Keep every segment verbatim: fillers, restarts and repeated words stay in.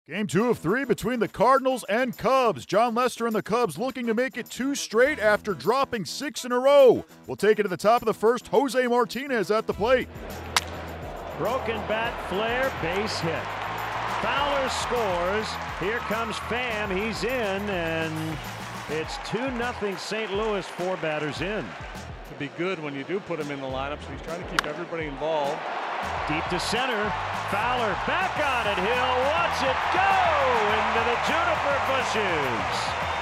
Game two of three between the Cardinals and Cubs. Jon Lester and the Cubs looking to make it two straight after dropping six in a row. We'll take it to the top of the first. Jose Martinez at the plate. Broken bat flare, base hit. Fowler scores. Here comes Pham. He's in, and it's two nothing Saint Louis, four batters in. It'd be good when you do put him in the lineup, so he's trying to keep everybody involved. Deep to center. Fowler back on it. He'll watch it go into the juniper bushes.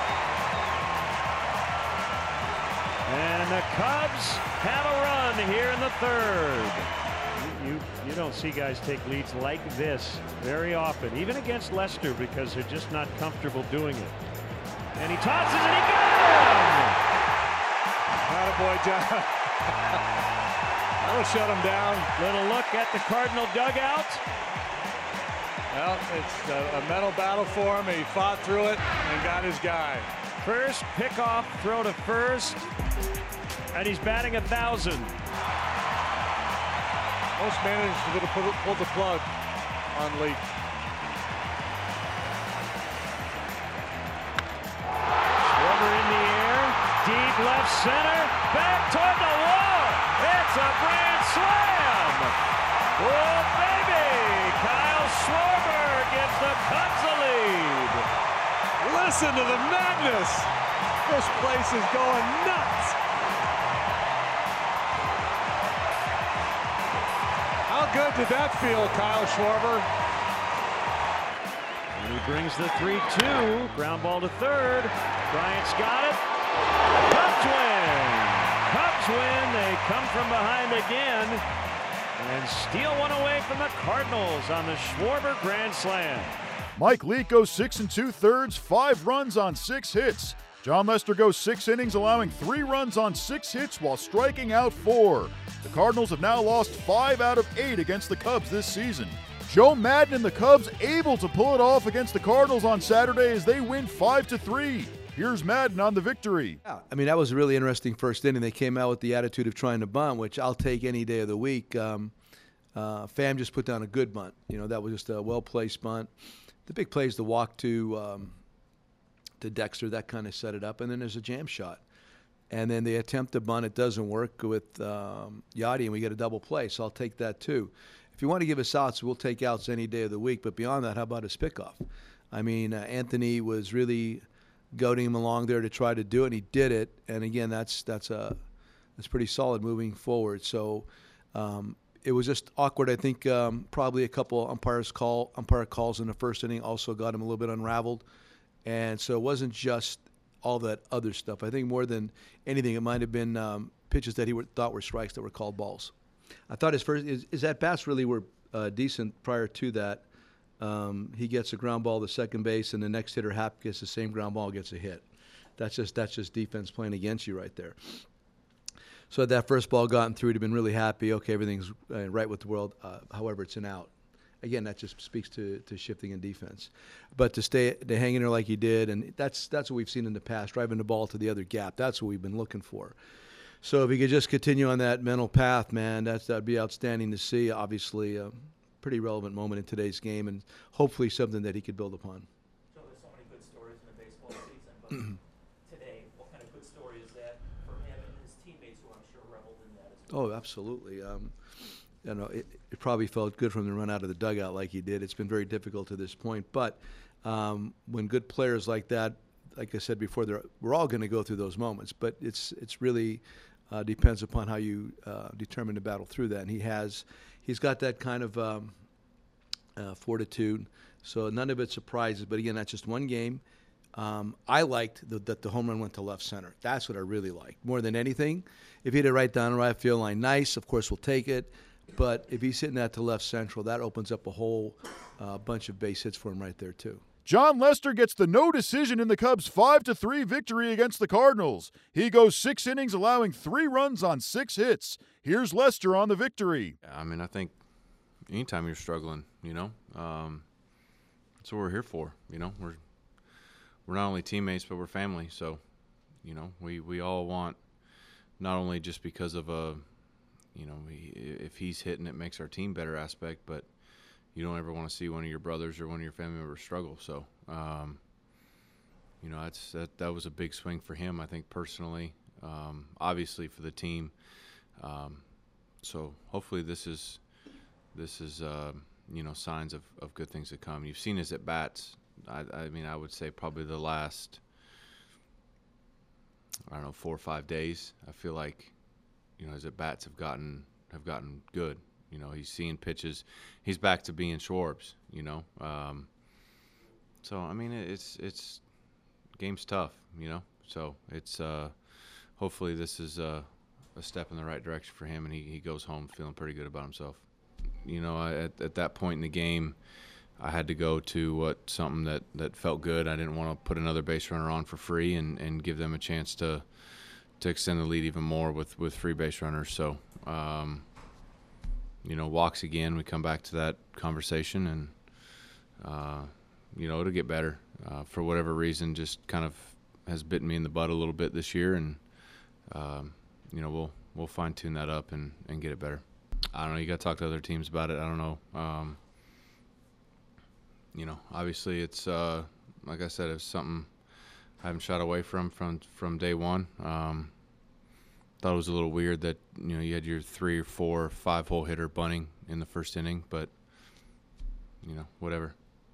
And the Cubs have a run here in the third. You, you, you don't see guys take leads like this very often, even against Lester, because they're just not comfortable doing it. And he tosses it. He got him! Attaboy, John. That'll shut him down. Little look at the Cardinal dugout. Well, it's a, a mental battle for him. He fought through it and got his guy. First pickoff throw to first, and he's batting a thousand. Most managers would have pulled, pulled the plug on Leake. Schwarber in the air, deep left center, back toward the wall. It's a grand slam. Oh, baby. Kyle Schwarber gives the Cubs a lead. Listen to the madness. This place is going nuts. How good did that feel, Kyle Schwarber? And he brings the three two. Ground ball to third. Bryant's got it. Cubs win. Cubs win. They come from behind again and steal one away from the Cardinals on the Schwarber grand slam. Mike Leake goes six and two-thirds, five runs on six hits. Jon Lester goes six innings, allowing three runs on six hits while striking out four. The Cardinals have now lost five out of eight against the Cubs this season. Joe Maddon and the Cubs able to pull it off against the Cardinals on Saturday as they win five to three. Here's Maddon on the victory. Yeah, I mean, that was a really interesting first inning. They came out with the attitude of trying to bunt, which I'll take any day of the week. Um, uh, Pham just put down a good bunt. You know, that was just a well-placed bunt. The big play is the walk to um, to Dexter. That kind of set it up. And then there's a jam shot. And then they attempt to bunt. It doesn't work with um, Yadi, and we get a double play. So I'll take that too. If you want to give us outs, we'll take outs any day of the week. But beyond that, how about his pickoff? I mean, uh, Anthony was really goading him along there to try to do it, and he did it. And again, that's that's a that's pretty solid moving forward. So um, it was just awkward. I think um, probably a couple umpires call umpire calls in the first inning also got him a little bit unraveled, and so it wasn't just all that other stuff. I think more than anything, it might have been um, pitches that he were, thought were strikes that were called balls. I thought his first his, his at bats really were uh, decent prior to that. Um, he gets a ground ball to second base, and the next hitter, Happ, gets the same ground ball, gets a hit. That's just that's just defense playing against you right there. So had that first ball gotten through, he'd have been really happy. Okay, everything's uh, right with the world. Uh, however, it's an out. Again, that just speaks to, to shifting in defense. But to stay to hang in there like he did, and that's that's what we've seen in the past, driving the ball to the other gap. That's what we've been looking for. So if he could just continue on that mental path, man, that's that'd be outstanding to see. Obviously, a pretty relevant moment in today's game, and hopefully something that he could build upon. So there's so many good stories in the baseball season, but today, what kind of good story is that for him and his teammates, who I'm sure reveled in that as well? Oh, absolutely. Um, you know, it, it probably felt good for him to run out of the dugout like he did. It's been very difficult to this point, but um, when good players like that, like I said before, they're, we're all going to go through those moments, but it's it's really uh, depends upon how you uh, determine to battle through that. And he has, he's got that kind of um, uh, fortitude. So none of it surprises. But again, that's just one game. Um, I liked the, that the home run went to left center. That's what I really liked more than anything. If he hit it right down the right field line, nice. Of course, we'll take it. But if he's hitting that to left central, that opens up a whole uh, bunch of base hits for him right there too. Jon Lester gets the no decision in the Cubs' five to three victory against the Cardinals. He goes six innings, allowing three runs on six hits. Here's Lester on the victory. I mean, I think anytime you're struggling, you know, um, that's what we're here for. You know, we're we're not only teammates, but we're family. So, you know, we, we all want, not only just because of a, you know, we, if he's hitting, it makes our team better aspect, but you don't ever want to see one of your brothers or one of your family members struggle. So, um, you know, that's, that, that was a big swing for him, I think, personally, um, obviously for the team. Um, so hopefully this is, this is uh, you know, signs of, of good things to come. You've seen his at-bats. I, I mean, I would say probably the last, I don't know, four or five days. I feel like, you know, his at-bats have gotten have gotten good. You know, he's seeing pitches. He's back to being Schwarbs, you know. Um, so, I mean, it's it's game's tough, you know. So it's uh, hopefully this is a, a step in the right direction for him, and he, he goes home feeling pretty good about himself. You know, I, at, at that point in the game, I had to go to what something that, that felt good. I didn't want to put another base runner on for free and, and give them a chance to to extend the lead even more with, with free base runners. So, um, you know, walks again. We come back to that conversation, and uh, you know, it'll get better. Uh, for whatever reason, just kind of has bitten me in the butt a little bit this year, and um, you know, we'll we'll fine tune that up and, and get it better. I don't know. You got to talk to other teams about it. I don't know. Um, you know, obviously it's uh, like I said, it's something I haven't shied away from from from day one. Um, thought it was a little weird that, you know, you had your three or four, five hole hitter bunting in the first inning, but you know, whatever.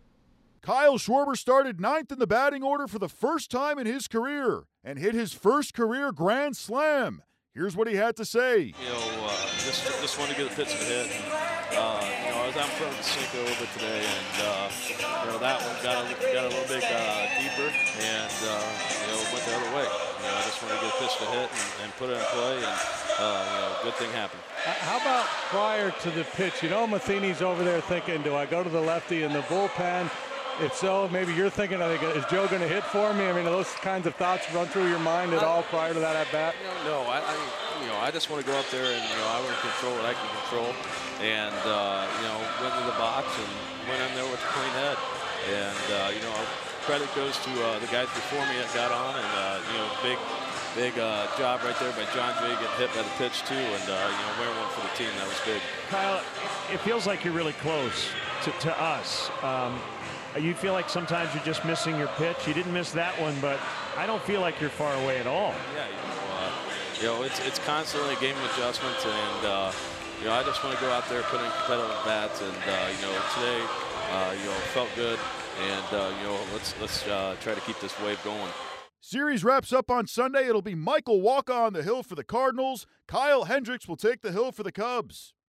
Kyle Schwarber started ninth in the batting order for the first time in his career and hit his first career grand slam. Here's what he had to say. You know, uh, just just wanted to get a pitch to hit. Uh, you know, I was out in front of the sink a little bit today, and uh, you know, that one got a, got a little bit uh, deeper, and uh, you know, went the other way. You know, I just wanted to get a pitch to hit and, and put it in play, and uh, you know, good thing happened. How about prior to the pitch? You know, Matheny's over there thinking, do I go to the lefty in the bullpen? If so, maybe you're thinking, I think, is Joe going to hit for me? I mean, are those kinds of thoughts run through your mind at all prior to that at bat? No, no I, I, you know, I just want to go out there and, you know, I want to control what I can control, and uh, you know, went to the box and went in there with a clean head, and uh, you know, credit goes to uh, the guys before me that got on, and uh, you know, big, big uh, job right there by John Jay getting hit by the pitch too, and uh, you know, winning one for the team. That was big. Kyle, it feels like you're really close to, to us. Um, You feel like sometimes you're just missing your pitch. You didn't miss that one, but I don't feel like you're far away at all. Yeah, you know, uh, you know it's it's constantly a game of adjustments, and uh, you know, I just want to go out there, put in competitive bats, and uh, you know, today, uh, you know, felt good, and uh, you know, let's let's uh, try to keep this wave going. Series wraps up on Sunday. It'll be Michael Wacha on the hill for the Cardinals. Kyle Hendricks will take the hill for the Cubs.